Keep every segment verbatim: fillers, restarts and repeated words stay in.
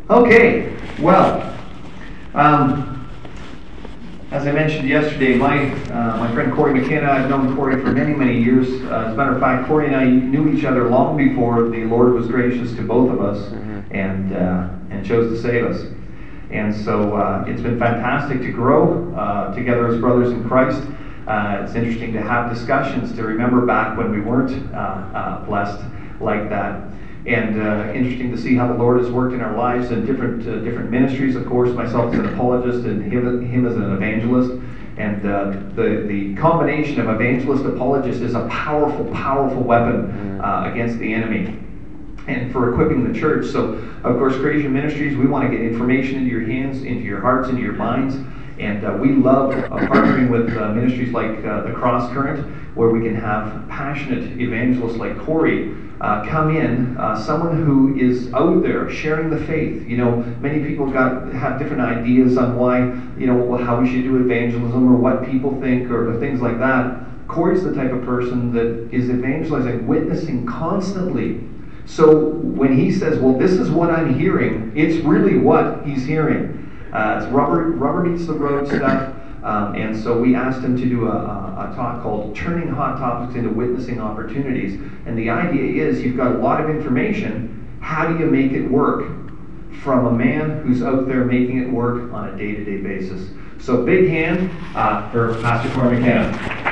Okay, well, um, as I mentioned yesterday, my uh, my friend Corey McKenna, I've known Corey for many, many years. Uh, as a matter of fact, Corey and I knew each other long before the Lord was gracious to both of us mm-hmm. and uh, and chose to save us. And so uh, it's been fantastic to grow uh, together as brothers in Christ. Uh, it's interesting to have discussions, to remember back when we weren't uh, uh, blessed like that. And uh, interesting to see how the Lord has worked in our lives in different uh, different ministries. Of course, myself as an apologist and him, him as an evangelist. And uh, the, the combination of evangelist, apologist is a powerful, powerful weapon uh, against the enemy and for equipping the church. So, of course, Creation Ministries, we want to get information into your hands, into your hearts, into your minds. And uh, we love uh, partnering with uh, ministries like uh, the Cross Current, where we can have passionate evangelists like Corey uh, come in, uh, someone who is out there sharing the faith. You know, many people got have different ideas on why, you know, how we should do evangelism or what people think or, or things like that. Corey's the type of person that is evangelizing, witnessing constantly. So when he says, well, this is what I'm hearing, it's really what he's hearing. Uh, it's rubber, rubber meets the road stuff. Um, and so we asked him to do a, a, a talk called Turning Hot Topics into Witnessing Opportunities. And the idea is you've got a lot of information. How do you make it work from a man who's out there making it work on a day-to-day basis? So big hand uh, for Pastor Corey McKenna.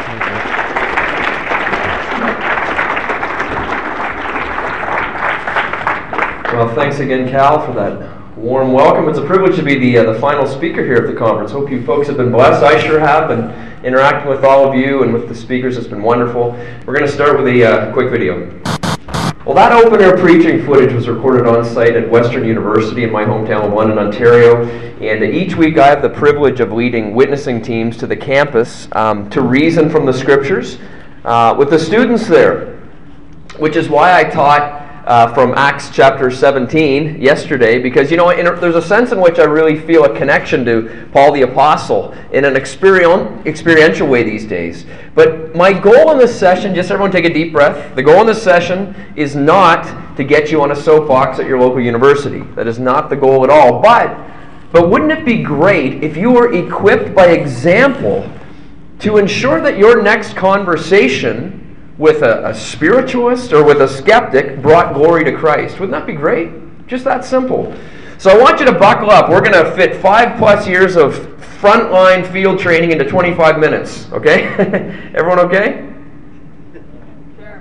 Well, thanks again, Cal, for that warm welcome. It's a privilege to be the uh, the final speaker here at the conference. Hope you folks have been blessed. I sure have, and interacting with all of you and with the speakers has been wonderful. We're going to start with a uh, quick video. Well, that open air preaching footage was recorded on site at Western University in my hometown of London, Ontario. And each week I have the privilege of leading witnessing teams to the campus um, to reason from the scriptures uh, with the students there, which is why I taught Uh, from Acts chapter seventeen yesterday, because you know in, there's a sense in which I really feel a connection to Paul the Apostle in an experiential, experiential way these days. But my goal in this session, just everyone take a deep breath, the goal in this session is not to get you on a soapbox at your local university. That is not the goal at all. But, but wouldn't it be great if you were equipped by example to ensure that your next conversation with a, a spiritualist or with a skeptic brought glory to Christ? Wouldn't that be great? Just that simple. So I want you to buckle up. We're going to fit five plus years of frontline field training into twenty-five minutes. Okay? Everyone okay? Sure.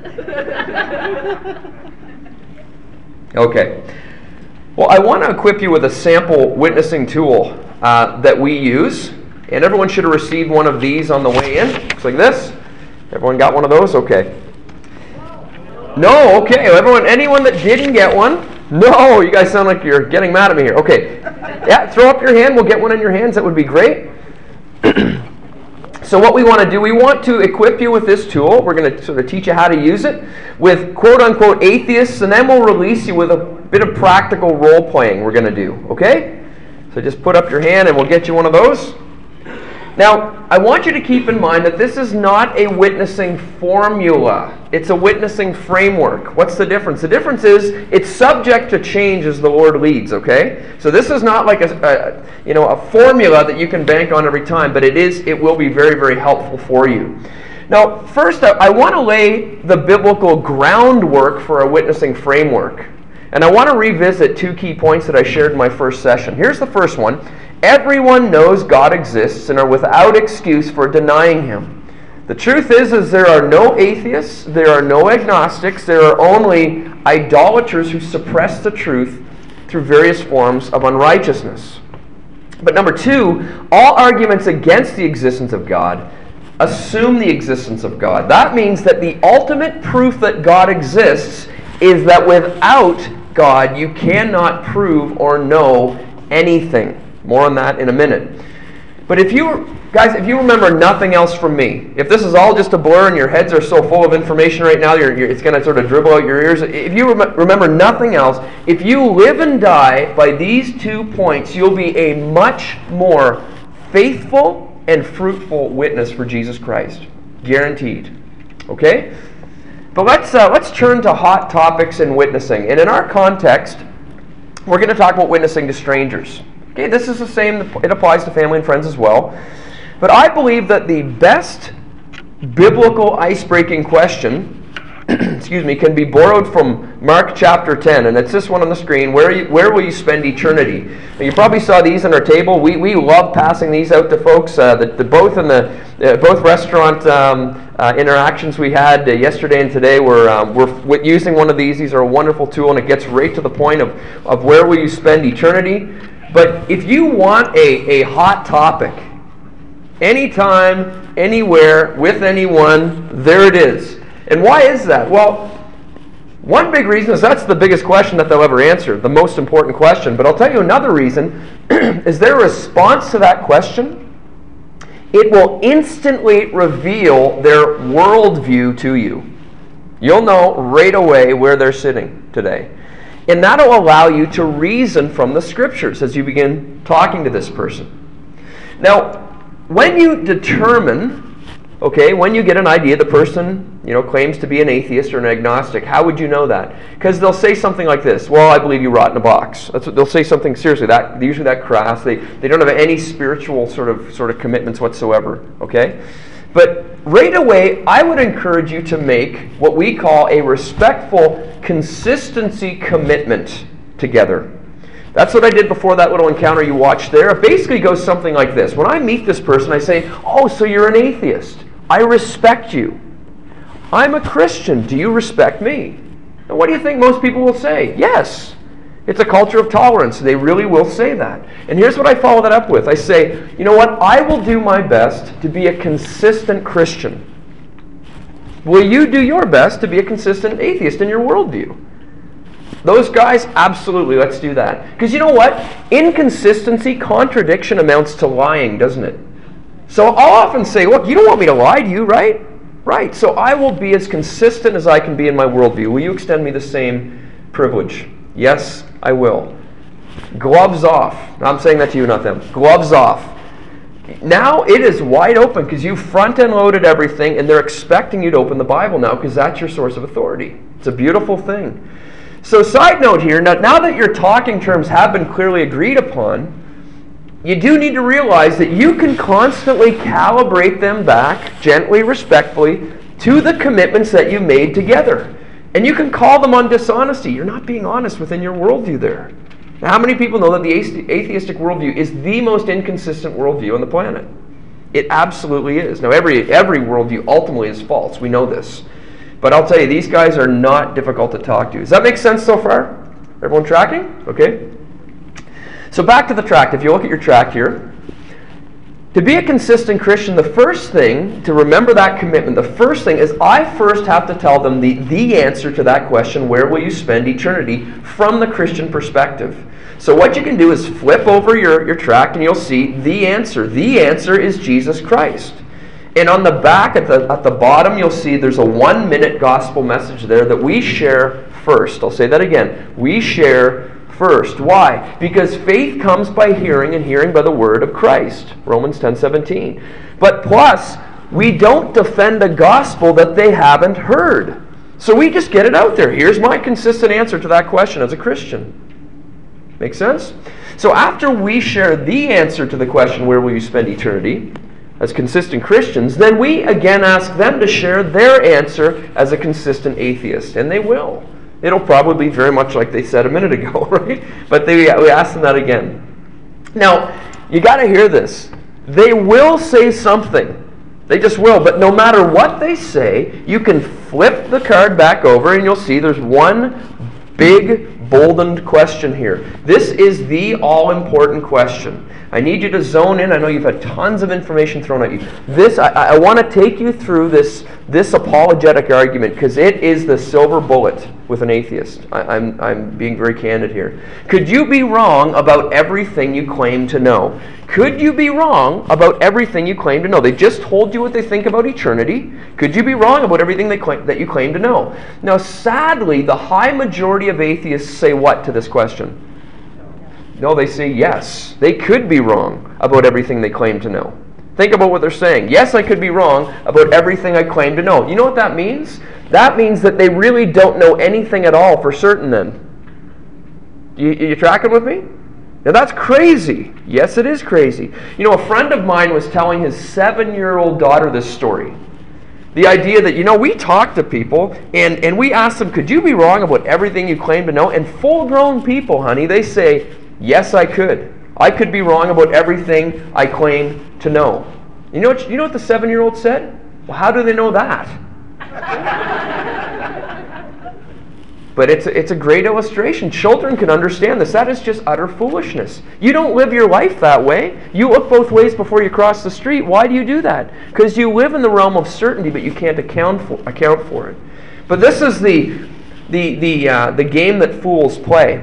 Okay. Well, I want to equip you with a sample witnessing tool uh, that we use. And everyone should have received one of these on the way in. Looks like this. Everyone got one of those? Okay. No, okay. Everyone, anyone that didn't get one? No, you guys sound like you're getting mad at me here. Okay. Yeah, throw up your hand. We'll get one in your hands. That would be great. So what we want to do, we want to equip you with this tool. We're going to sort of teach you how to use it with quote-unquote atheists, and then we'll release you with a bit of practical role-playing we're going to do. Okay? So just put up your hand and we'll get you one of those. Now, I want you to keep in mind that this is not a witnessing formula. It's a witnessing framework. What's the difference? The difference is it's subject to change as the Lord leads, okay? So this is not like a, a you know, a formula that you can bank on every time, but it is it will be very, very helpful for you. Now, first, I, I want to lay the biblical groundwork for a witnessing framework. And I want to revisit two key points that I shared in my first session. Here's the first one. Everyone knows God exists and are without excuse for denying Him. The truth is, is there are no atheists, there are no agnostics, there are only idolaters who suppress the truth through various forms of unrighteousness. But number two, all arguments against the existence of God assume the existence of God. That means that the ultimate proof that God exists is that without God, you cannot prove or know anything. More on that in a minute. But if you, guys, if you remember nothing else from me, if this is all just a blur and your heads are so full of information right now, you're, you're, it's going to sort of dribble out your ears. If you rem- remember nothing else, if you live and die by these two points, you'll be a much more faithful and fruitful witness for Jesus Christ. Guaranteed. Okay? But let's uh, let's turn to hot topics in witnessing. And in our context, we're going to talk about witnessing to strangers. Okay, this is the same, it applies to family and friends as well. But I believe that the best biblical ice-breaking question excuse me, can be borrowed from Mark chapter ten, and it's this one on the screen. Where you, where will you spend eternity? Now, you probably saw these on our table. We we love passing these out to folks. Uh, the, the both in the uh, both restaurant um, uh, interactions we had uh, yesterday and today were um, we're using one of these. These are a wonderful tool, and it gets right to the point of of where will you spend eternity. But if you want a a hot topic, anytime, anywhere, with anyone, there it is. And why is that? Well, one big reason is that's the biggest question that they'll ever answer, the most important question. But I'll tell you another reason. Is their response to that question? It will instantly reveal their worldview to you. You'll know right away where they're sitting today. And that'll allow you to reason from the Scriptures as you begin talking to this person. Now, when you determine... Okay, when you get an idea the person, you know, claims to be an atheist or an agnostic, how would you know that? Because they'll say something like this: well, I believe you rot in a box. That's what they'll say, something seriously, that usually that crass. They they don't have any spiritual sort of sort of commitments whatsoever. Okay? But right away, I would encourage you to make what we call a respectful consistency commitment together. That's what I did before that little encounter you watched there. It basically goes something like this. When I meet this person, I say, oh, so you're an atheist. I respect you. I'm a Christian. Do you respect me? And what do you think most people will say? Yes. It's a culture of tolerance. They really will say that. And here's what I follow that up with. I say, you know what? I will do my best to be a consistent Christian. Will you do your best to be a consistent atheist in your worldview? Those guys, absolutely, let's do that. Because you know what? Inconsistency, contradiction amounts to lying, doesn't it? So I'll often say, look, you don't want me to lie to you, right? Right. So I will be as consistent as I can be in my worldview. Will you extend me the same privilege? Yes, I will. Gloves off. I'm saying that to you, not them. Gloves off. Now it is wide open because you front and loaded everything, and they're expecting you to open the Bible now because that's your source of authority. It's a beautiful thing. So side note here, now, now that your talking terms have been clearly agreed upon, you do need to realize that you can constantly calibrate them back, gently, respectfully, to the commitments that you made together. And you can call them on dishonesty. You're not being honest within your worldview there. Now, how many people know that the atheistic worldview is the most inconsistent worldview on the planet? It absolutely is. Now, every, every worldview ultimately is false. We know this. But I'll tell you, these guys are not difficult to talk to. Does that make sense so far? Everyone tracking? Okay. So back to the tract. If you look at your tract here, to be a consistent Christian, the first thing, to remember that commitment, the first thing is I first have to tell them the, the answer to that question, where will you spend eternity, from the Christian perspective. So what you can do is flip over your, your tract and you'll see the answer. The answer is Jesus Christ. And on the back, at the, at the bottom, you'll see there's a one-minute gospel message there that we share first. I'll say that again. We share first. Why? Because faith comes by hearing, and hearing by the word of Christ. Romans ten seventeen. But plus, we don't defend a gospel that they haven't heard. So we just get it out there. Here's my consistent answer to that question as a Christian. Make sense? So after we share the answer to the question, where will you spend eternity, as consistent Christians, then we again ask them to share their answer as a consistent atheist. And they will. It'll probably be very much like they said a minute ago, right? But they, we ask them that again. Now, you got to hear this. They will say something. They just will. But no matter what they say, you can flip the card back over and you'll see there's one big, boldened question here. This is the all-important question. I need you to zone in. I know you've had tons of information thrown at you. This, I, I want to take you through this, this apologetic argument because it is the silver bullet with an atheist. I, I'm, I'm being very candid here. Could you be wrong about everything you claim to know? Could you be wrong about everything you claim to know? They just told you what they think about eternity. Could you be wrong about everything they claim, that you claim to know? Now, sadly, the high majority of atheists say what to this question? No, they say yes. They could be wrong about everything they claim to know. Think about what they're saying. Yes, I could be wrong about everything I claim to know. You know what that means? That means that they really don't know anything at all for certain then. You, you tracking with me? Now that's crazy. Yes, it is crazy. You know, a friend of mine was telling his seven-year-old daughter this story. The idea that, you know, we talk to people and, and we ask them, could you be wrong about everything you claim to know? And full-grown people, honey, they say, yes, I could. I could be wrong about everything I claim to know. You know what, you know what the seven-year-old said? Well, how do they know that? But it's a, it's a great illustration. Children can understand this. That is just utter foolishness. You don't live your life that way. You look both ways before you cross the street. Why do you do that? Because you live in the realm of certainty, but you can't account for, account for it. But this is the, the, the, uh, the game that fools play.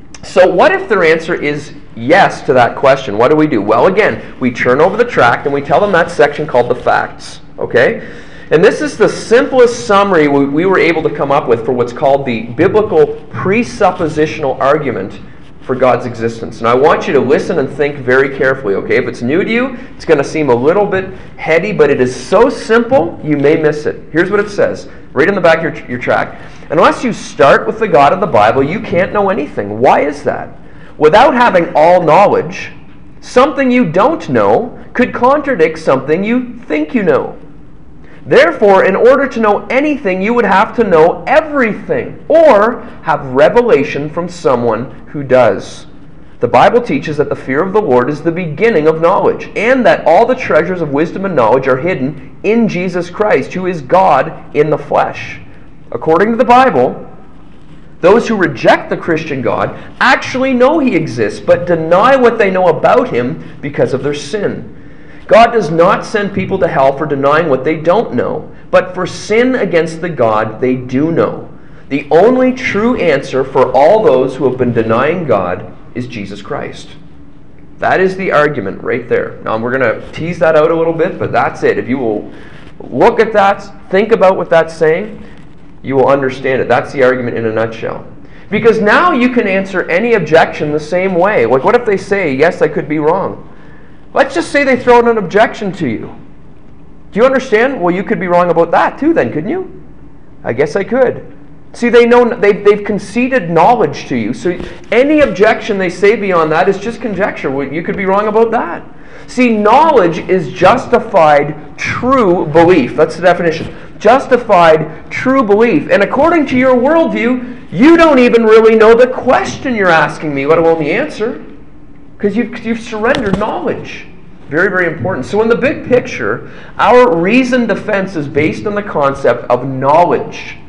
So what if their answer is yes to that question? What do we do? Well, again, we turn over the tract and we tell them that section called the facts. Okay? And this is the simplest summary we, we were able to come up with for what's called the biblical presuppositional argument for God's existence. And I want you to listen and think very carefully, okay? If it's new to you, it's going to seem a little bit heady, but it is so simple, you may miss it. Here's what it says, right in the back of your, your tract. Unless you start with the God of the Bible, you can't know anything. Why is that? Without having all knowledge, something you don't know could contradict something you think you know. Therefore, in order to know anything, you would have to know everything, or have revelation from someone who does. The Bible teaches that the fear of the Lord is the beginning of knowledge, and that all the treasures of wisdom and knowledge are hidden in Jesus Christ, who is God in the flesh. According to the Bible, those who reject the Christian God actually know He exists, but deny what they know about Him because of their sin. God does not send people to hell for denying what they don't know, but for sin against the God they do know. The only true answer for all those who have been denying God is Jesus Christ. That is the argument right there. Now, we're going to tease that out a little bit, but that's it. If you will look at that, think about what that's saying, you will understand it. That's the argument in a nutshell. Because now you can answer any objection the same way. Like, what if they say, yes, I could be wrong? Let's just say they throw out an objection to you. Do you understand? Well, you could be wrong about that too then, couldn't you? I guess I could. See, they know, they've, they've conceded knowledge to you. So any objection they say beyond that is just conjecture. Well, you could be wrong about that. See, knowledge is justified true belief. That's the definition. Justified true belief. And according to your worldview, you don't even really know the question you're asking me, let alone the answer. Because you've, you've surrendered knowledge. Very, very important. So in the big picture, our reasoned defense is based on the concept of knowledge.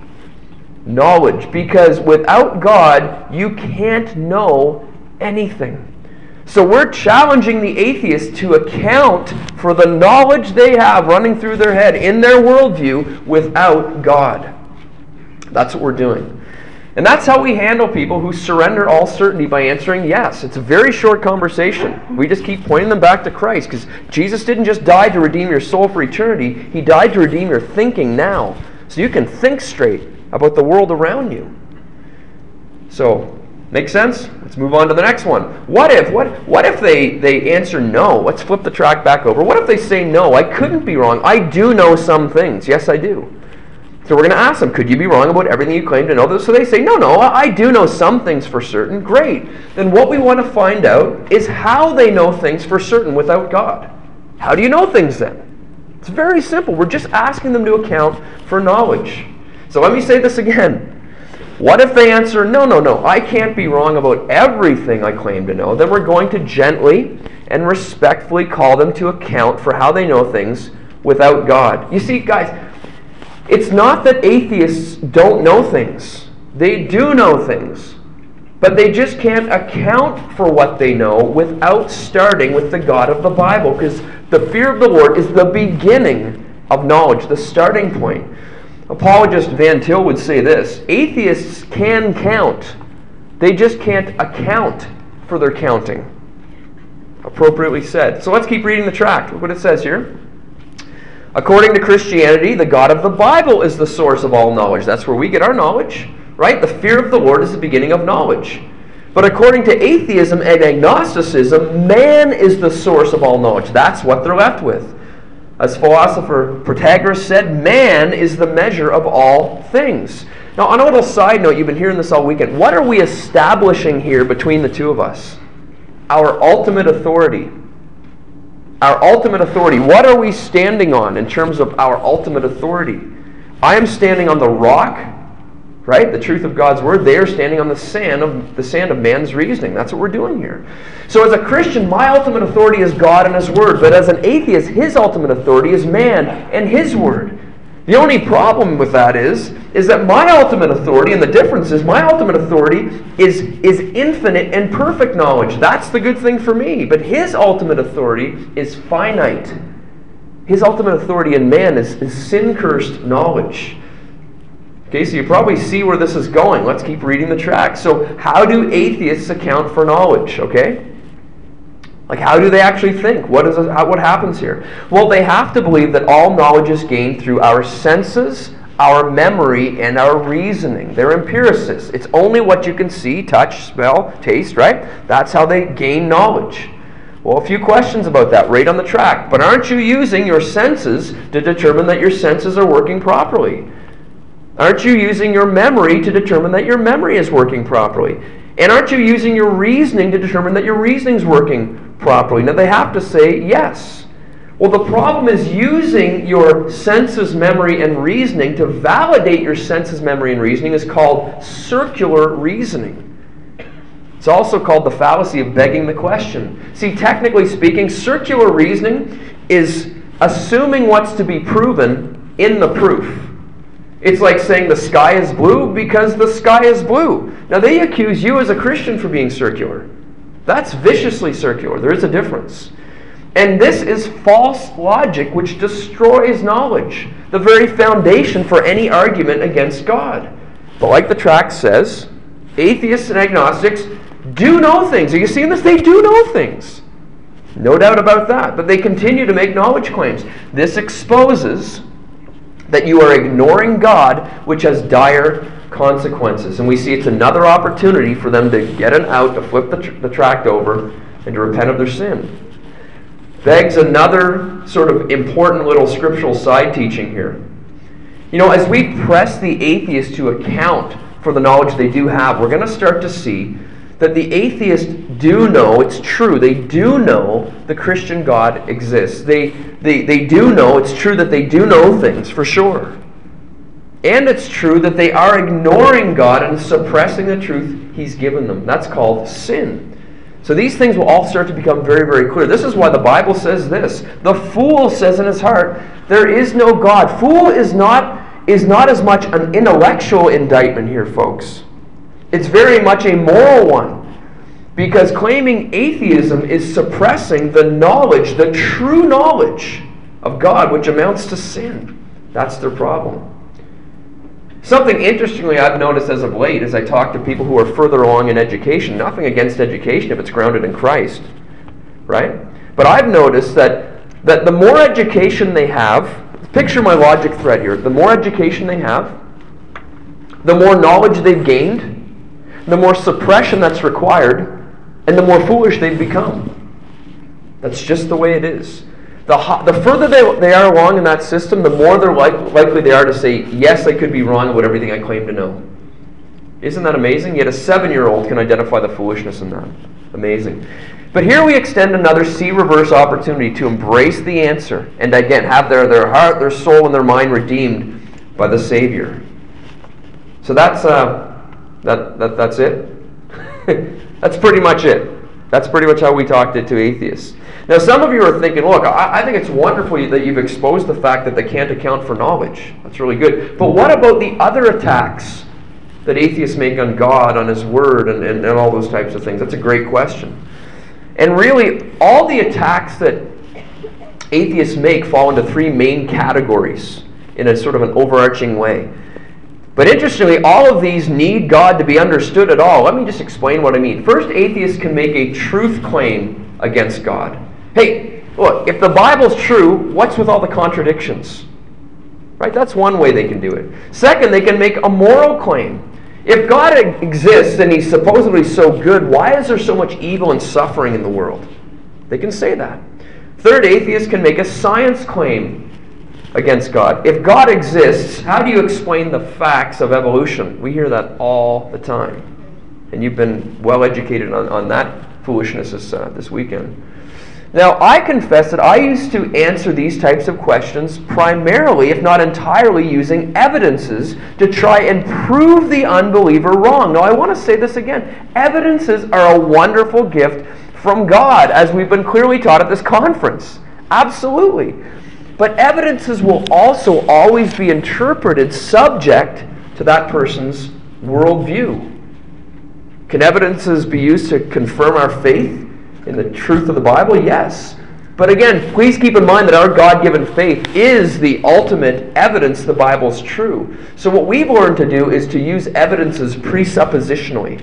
Knowledge. Because without God, you can't know anything. So we're challenging the atheist to account for the knowledge they have running through their head in their worldview without God. That's what we're doing. And that's how we handle people who surrender all certainty by answering yes. It's a very short conversation. We just keep pointing them back to Christ because Jesus didn't just die to redeem your soul for eternity. He died to redeem your thinking now. So you can think straight about the world around you. So, make sense? Let's move on to the next one. What if, what, what if they, they answer no? Let's flip the track back over. What if they say no? I couldn't be wrong. I do know some things. Yes, I do. So we're going to ask them, could you be wrong about everything you claim to know? So they say, no, no, I do know some things for certain. Great. Then what we want to find out is how they know things for certain without God. How do you know things then? It's very simple. We're just asking them to account for knowledge. So let me say this again. What if they answer, no, no, no, I can't be wrong about everything I claim to know? Then we're going to gently and respectfully call them to account for how they know things without God. You see, guys, it's not that atheists don't know things. They do know things. But they just can't account for what they know without starting with the God of the Bible. Because the fear of the Lord is the beginning of knowledge, the starting point. Apologist Van Til would say this: atheists can count. They just can't account for their counting. Appropriately said. So let's keep reading the tract. Look what it says here. According to Christianity, the God of the Bible is the source of all knowledge. That's where we get our knowledge, right? The fear of the Lord is the beginning of knowledge. But according to atheism and agnosticism, man is the source of all knowledge. That's what they're left with. As philosopher Protagoras said, man is the measure of all things. Now, on a little side note, you've been hearing this all weekend. What are we establishing here between the two of us? Our ultimate authority. Our ultimate authority. What are we standing on in terms of our ultimate authority? I am standing on the rock, right? The truth of God's word. They are standing on the sand of the sand of man's reasoning. That's what we're doing here. So as a Christian, my ultimate authority is God and His word. But as an atheist, his ultimate authority is man and his word. The only problem with that is, is that my ultimate authority, and the difference is my ultimate authority is, is infinite and perfect knowledge. That's the good thing for me. But his ultimate authority is finite. His ultimate authority in man is, is sin-cursed knowledge. Okay, so you probably see where this is going. Let's keep reading the track. So how do atheists account for knowledge? Okay? Like, how do they actually think? What is how, what happens here? Well, they have to believe that all knowledge is gained through our senses, our memory, and our reasoning. They're empiricists. It's only what you can see, touch, smell, taste, right? That's how they gain knowledge. Well, a few questions about that right on the track. But aren't you using your senses to determine that your senses are working properly? Aren't you using your memory to determine that your memory is working properly? And aren't you using your reasoning to determine that your reasoning is working properly? Now, they have to say yes. Well, the problem is using your senses, memory, and reasoning to validate your senses, memory, and reasoning is called circular reasoning. It's also called the fallacy of begging the question. See, technically speaking, circular reasoning is assuming what's to be proven in the proof. It's like saying the sky is blue because the sky is blue. Now, they accuse you as a Christian for being circular. That's viciously circular. There is a difference. And this is false logic which destroys knowledge, the very foundation for any argument against God. But like the tract says, atheists and agnostics do know things. Are you seeing this? They do know things. No doubt about that. But they continue to make knowledge claims. This exposes that you are ignoring God, which has dire consequences. And we see it's another opportunity for them to get an out, to flip the, tr- the tract over, and to repent of their sin. Begs another sort of important little scriptural side teaching here. You know, as we press the atheist to account for the knowledge they do have, we're going to start to see that the atheists do know, it's true, they do know the Christian God exists. They, they, they do know, it's true that they do know things, for sure. And it's true that they are ignoring God and suppressing the truth He's given them. That's called sin. So these things will all start to become very, very clear. This is why the Bible says this. The fool says in his heart, there is no God. Fool is not, is not as much an intellectual indictment here, folks. It's very much a moral one, because claiming atheism is suppressing the knowledge, the true knowledge of God, which amounts to sin. That's their problem. Something interestingly I've noticed as of late as I talk to people who are further along in education, nothing against education if it's grounded in Christ, right? But I've noticed that, that the more education they have, picture my logic thread here, the more education they have, the more knowledge they've gained, the more suppression that's required, and the more foolish they've become. That's just the way it is. The, ho- the further they, they are along in that system, the more they're like, likely they are to say, yes, I could be wrong about everything I claim to know. Isn't that amazing? Yet a seven-year-old can identify the foolishness in that. Amazing. But here we extend another C-reverse opportunity to embrace the answer, and again, have their, their heart, their soul, and their mind redeemed by the Savior. So that's... Uh, That, that that's it. That's pretty much it. That's pretty much how we talked it to atheists. Now, some of you are thinking, look, I, I think it's wonderful that you've exposed the fact that they can't account for knowledge. That's really good. But what about the other attacks that atheists make on God, on His Word, and, and, and all those types of things? That's a great question. And really, all the attacks that atheists make fall into three main categories in a sort of an overarching way. But interestingly, all of these need God to be understood at all. Let me just explain what I mean. First, atheists can make a truth claim against God. Hey, look, if the Bible's true, what's with all the contradictions? Right? That's one way they can do it. Second, they can make a moral claim. If God exists and He's supposedly so good, why is there so much evil and suffering in the world? They can say that. Third, atheists can make a science claim. against God. If God exists, how do you explain the facts of evolution? We hear that all the time. And you've been well educated on, on that foolishness this, uh, this weekend. Now, I confess that I used to answer these types of questions primarily, if not entirely, using evidences to try and prove the unbeliever wrong. Now, I want to say this again. Evidences are a wonderful gift from God, as we've been clearly taught at this conference. Absolutely. But evidences will also always be interpreted subject to that person's worldview. Can evidences be used to confirm our faith in the truth of the Bible? Yes. But again, please keep in mind that our God-given faith is the ultimate evidence the Bible's true. So what we've learned to do is to use evidences presuppositionally.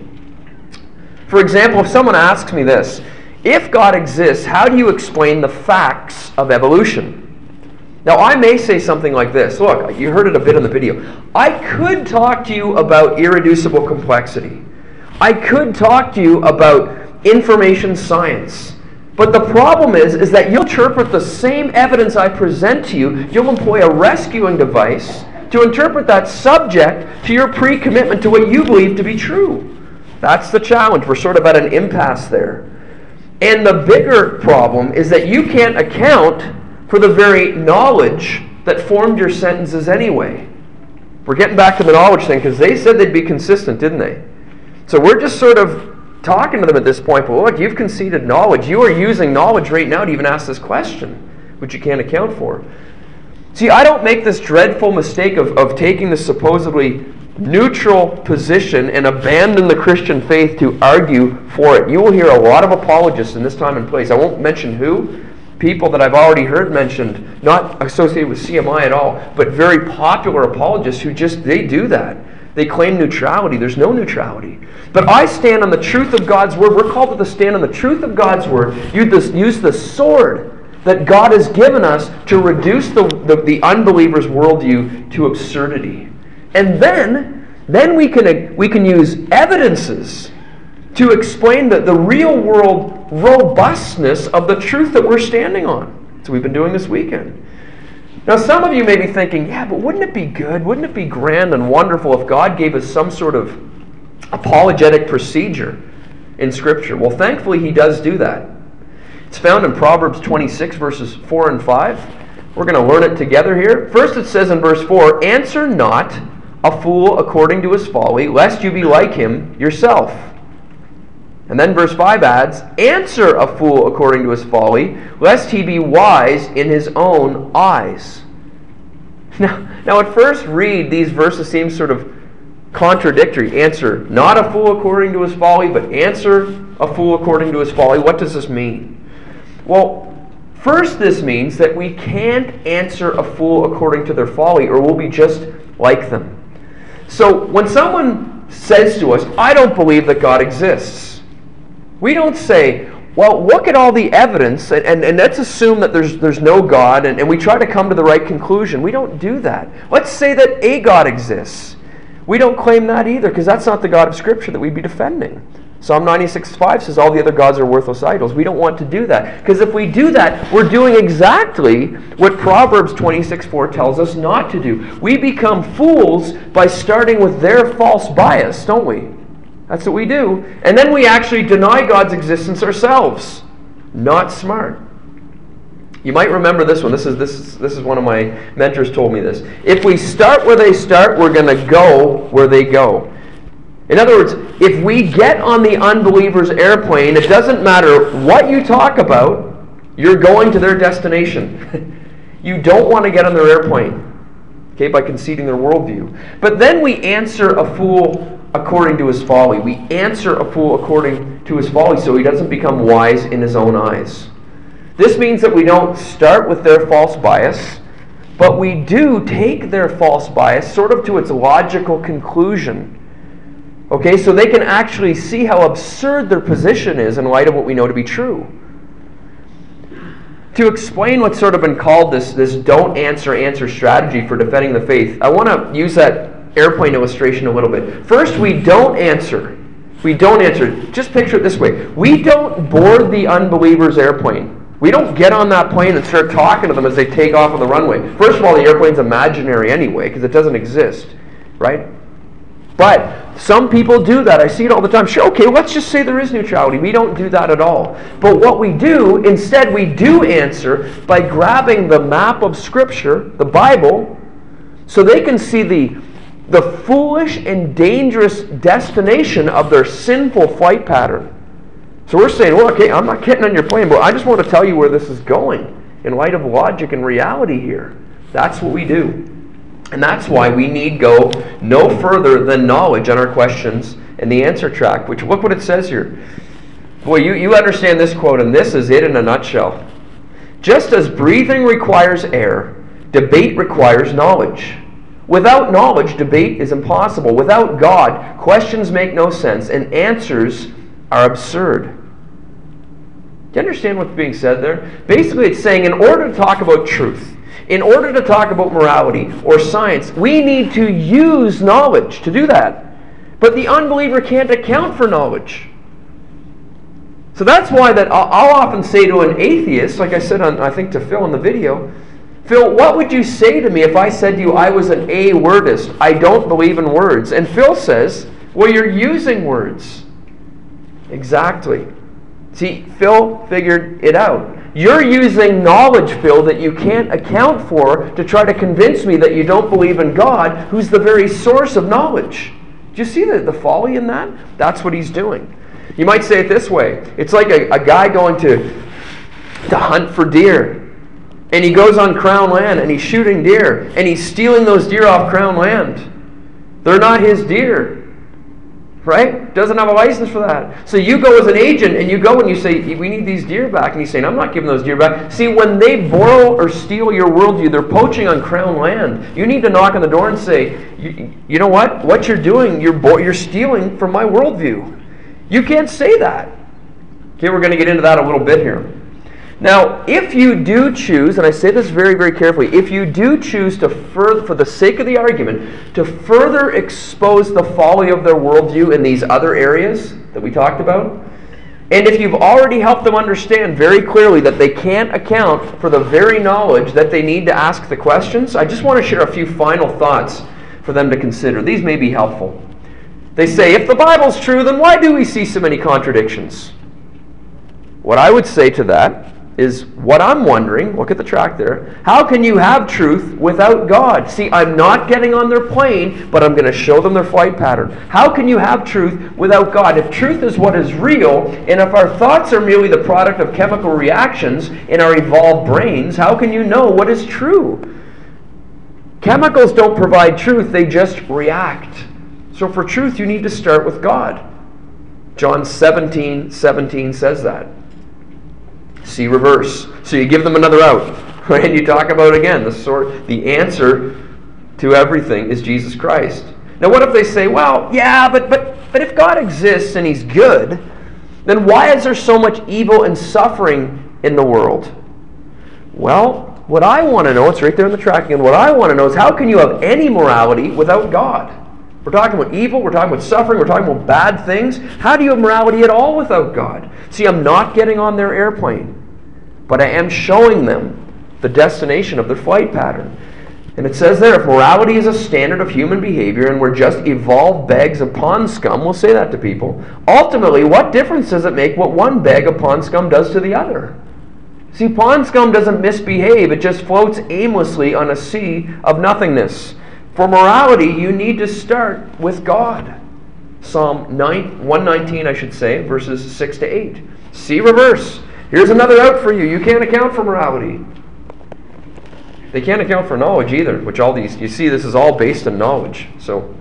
For example, if someone asks me this, if God exists, how do you explain the facts of evolution? Now, I may say something like this. Look, you heard it a bit in the video. I could talk to you about irreducible complexity. I could talk to you about information science. But the problem is, is that you'll interpret the same evidence I present to you, you'll employ a rescuing device to interpret that subject to your pre-commitment to what you believe to be true. That's the challenge. We're sort of at an impasse there. And the bigger problem is that you can't account for the very knowledge that formed your sentences anyway. We're getting back to the knowledge thing because they said they'd be consistent, didn't they? So we're just sort of talking to them at this point, but look, you've conceded knowledge. You are using knowledge right now to even ask this question, which you can't account for. See, I don't make this dreadful mistake of, of taking the supposedly neutral position and abandon the Christian faith to argue for it. You will hear a lot of apologists in this time and place. I won't mention who. People that I've already heard mentioned, not associated with C M I at all, but very popular apologists who just, they do that. They claim neutrality. There's no neutrality. But I stand on the truth of God's Word. We're called to stand on the truth of God's Word. Use the sword that God has given us to reduce the, the, the unbeliever's worldview to absurdity. And then, then we can, we can use evidences to explain the, the real world robustness of the truth that we're standing on. So we've been doing this weekend. Now some of you may be thinking, yeah, but wouldn't it be good, wouldn't it be grand and wonderful if God gave us some sort of apologetic procedure in Scripture? Well, thankfully He does do that. It's found in Proverbs twenty-six, verses four and five. We're going to learn it together here. First it says in verse four, "Answer not a fool according to his folly, lest you be like him yourself." And then verse five adds, "Answer a fool according to his folly, lest he be wise in his own eyes." Now, now at first read, these verses seem sort of contradictory. Answer not a fool according to his folly, but answer a fool according to his folly. What does this mean? Well, first this means that we can't answer a fool according to their folly, or we'll be just like them. So when someone says to us, "I don't believe that God exists," we don't say, well, look at all the evidence, and, and, and let's assume that there's, there's no God, and, and we try to come to the right conclusion. We don't do that. Let's say that a God exists. We don't claim that either, because that's not the God of Scripture that we'd be defending. Psalm ninety-six five says all the other gods are worthless idols. We don't want to do that, because if we do that, we're doing exactly what Proverbs twenty-six four tells us not to do. We become fools by starting with their false bias, don't we? That's what we do. And then we actually deny God's existence ourselves. Not smart. You might remember this one. This is, this is, this is one of my mentors told me this. If we start where they start, we're going to go where they go. In other words, if we get on the unbeliever's airplane, it doesn't matter what you talk about, you're going to their destination. You don't want to get on their airplane, okay, by conceding their worldview. But then we answer a fool according to his folly. We answer a fool according to his folly so he doesn't become wise in his own eyes. This means that we don't start with their false bias, but we do take their false bias sort of to its logical conclusion. Okay, so they can actually see how absurd their position is in light of what we know to be true. To explain what's sort of been called this, this don't answer answer strategy for defending the faith, I want to use that airplane illustration a little bit. First, we don't answer. We don't answer. Just picture it this way. We don't board the unbeliever's airplane. We don't get on that plane and start talking to them as they take off on the runway. First of all, the airplane's imaginary anyway because it doesn't exist, right? But some people do that. I see it all the time. Sure, okay, let's just say there is neutrality. We don't do that at all. But what we do, instead, we do answer by grabbing the map of Scripture, the Bible, so they can see the, the foolish and dangerous destination of their sinful flight pattern. So we're saying, well, okay, I'm not getting on your plane, but I just want to tell you where this is going in light of logic and reality here. That's what we do. And that's why we need go no further than knowledge on our questions and the answer track, which look what it says here. Boy, you, you understand this quote, and this is it in a nutshell. Just as breathing requires air, debate requires knowledge. Without knowledge, debate is impossible. Without God, questions make no sense, and answers are absurd. Do you understand what's being said there? Basically, it's saying in order to talk about truth, in order to talk about morality or science, we need to use knowledge to do that. But the unbeliever can't account for knowledge. So that's why that I'll, I'll often say to an atheist, like I said, on, I think to Phil in the video, Phil, what would you say to me if I said to you I was an A-wordist? I don't believe in words. And Phil says, well, you're using words. Exactly. See, Phil figured it out. You're using knowledge, Phil, that you can't account for to try to convince me that you don't believe in God, who's the very source of knowledge. Do you see the, the folly in that? That's what he's doing. You might say it this way. It's like a, a guy going to, to hunt for deer. And he goes on Crown land and he's shooting deer. And he's stealing those deer off Crown land. They're not his deer. Right? Doesn't have a license for that. So you go as an agent and you go and you say, we need these deer back. And he's saying, I'm not giving those deer back. See, when they borrow or steal your worldview, they're poaching on Crown land. You need to knock on the door and say, you, you know what? What you're doing, you're, bo- you're stealing from my worldview. You can't say that. Okay, we're going to get into that a little bit here. Now, if you do choose, and I say this very, very carefully, if you do choose to, further, for the sake of the argument, to further expose the folly of their worldview in these other areas that we talked about, and if you've already helped them understand very clearly that they can't account for the very knowledge that they need to ask the questions, I just want to share a few final thoughts for them to consider. These may be helpful. They say, if the Bible's true, then why do we see so many contradictions? What I would say to that is what I'm wondering, look at the track there, how can you have truth without God? See, I'm not getting on their plane, but I'm going to show them their flight pattern. How can you have truth without God? If truth is what is real, and if our thoughts are merely the product of chemical reactions in our evolved brains, how can you know what is true? Chemicals don't provide truth, they just react. So for truth, you need to start with God. John seventeen seventeen says that. See reverse. So you give them another out, right? And you talk about again the sort, the answer to everything is Jesus Christ. Now, what if they say, "Well, yeah, but but but if God exists and He's good, then why is there so much evil and suffering in the world?" Well, what I want to know, it's right there in the track again. What I want to know is how can you have any morality without God? We're talking about evil, we're talking about suffering, we're talking about bad things. How do you have morality at all without God? See, I'm not getting on their airplane, but I am showing them the destination of their flight pattern. And it says there, if morality is a standard of human behavior and we're just evolved bags of pond scum, we'll say that to people, ultimately, what difference does it make what one bag of pond scum does to the other? See, pond scum doesn't misbehave, it just floats aimlessly on a sea of nothingness. For morality, you need to start with God. Psalm one nineteen, I should say, verses six to eight. See reverse. Here's another out for you. You can't account for morality. They can't account for knowledge either, which all these, you see, this is all based on knowledge. So,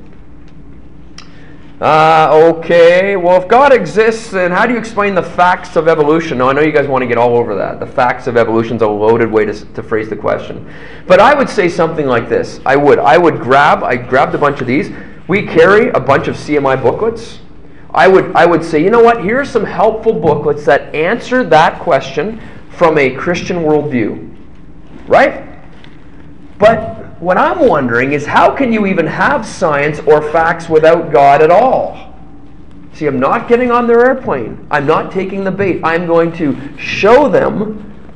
uh, okay, well, if God exists, then how do you explain the facts of evolution? Now, I know you guys want to get all over that. The facts of evolution is a loaded way to, to phrase the question. But I would say something like this. I would. I would grab, I grabbed a bunch of these. We carry a bunch of C M I booklets. I would, I would say, you know what, here are some helpful booklets that answer that question from a Christian worldview. Right? But what I'm wondering is how can you even have science or facts without God at all? See, I'm not getting on their airplane. I'm not taking the bait. I'm going to show them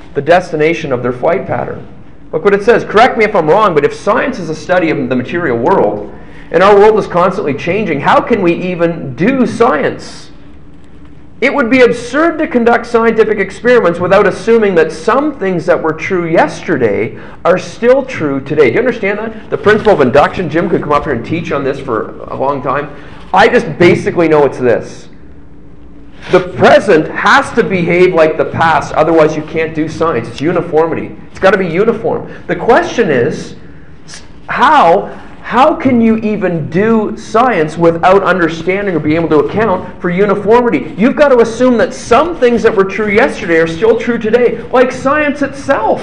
the destination of their flight pattern. Look what it says. Correct me if I'm wrong, but if science is a study of the material world, and our world is constantly changing, how can we even do science? It would be absurd to conduct scientific experiments without assuming that some things that were true yesterday are still true today. Do you understand that? The principle of induction. Jim could come up here and teach on this for a long time. I just basically know it's this. The present has to behave like the past, otherwise you can't do science. It's uniformity. It's got to be uniform. The question is, how... How can you even do science without understanding or being able to account for uniformity? You've got to assume that some things that were true yesterday are still true today, like science itself.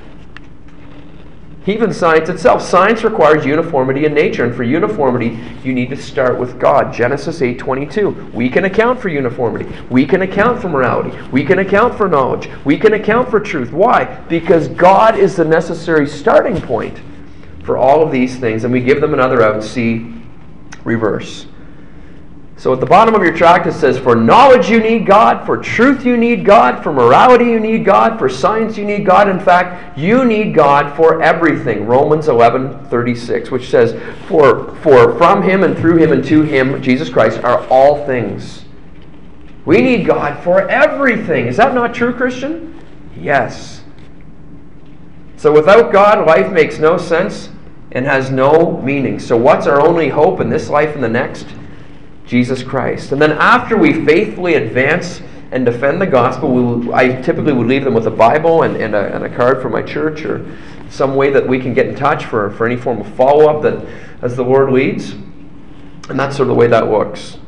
Even science itself. Science requires uniformity in nature, and for uniformity, you need to start with God. Genesis eight twenty-two. We can account for uniformity. We can account for morality. We can account for knowledge. We can account for truth. Why? Because God is the necessary starting point for all of these things, and we give them another out, see reverse. So at the bottom of your tract it says, for knowledge you need God, for truth you need God, for morality you need God, for science you need God. In fact, you need God for everything. Romans eleven thirty-six, which says, for, for from Him and through Him and to Him, Jesus Christ, are all things. We need God for everything. Is that not true, Christian? Yes. So without God, life makes no sense and has no meaning. So what's our only hope in this life and the next? Jesus Christ. And then after we faithfully advance and defend the gospel, we'll, I typically would leave them with a Bible and, and, a, and a card from my church, or some way that we can get in touch for, for any form of follow-up that as the Lord leads. And that's sort of the way that looks.